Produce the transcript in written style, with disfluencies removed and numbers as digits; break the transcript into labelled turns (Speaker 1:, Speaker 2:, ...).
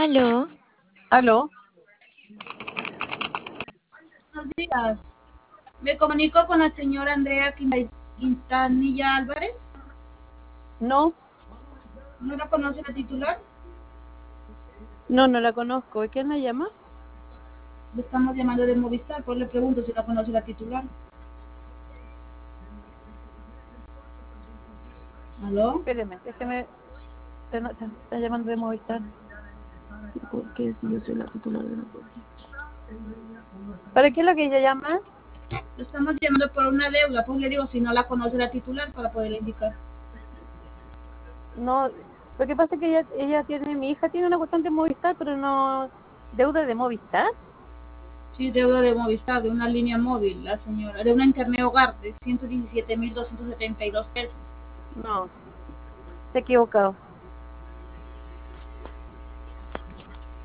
Speaker 1: Aló,
Speaker 2: Aló,
Speaker 3: Buenos días. Me comunico con la señora Andrea Quintanilla Álvarez.
Speaker 2: no,
Speaker 3: ¿No la conoce la titular?
Speaker 2: no la conozco. ¿Y quién la llama?
Speaker 3: Le estamos llamando de Movistar, pues le pregunto si la conoce la titular. ¿Aló?
Speaker 2: Espéreme, déjeme. Está llamando de Movistar. ¿Y por qué si yo soy la titular de la cuenta? ¿Para qué es lo que ella llama?
Speaker 3: Le estamos llamando por una deuda, pues le digo si no la conoce la titular para poderle indicar.
Speaker 2: No, lo que pasa es que ella tiene, mi hija tiene una cuestión de Movistar, pero no deuda de Movistar.
Speaker 3: Sí, deuda de Movistar, de una línea móvil, la señora, de una internet hogar de 117.272 pesos.
Speaker 2: No, se ha equivocado.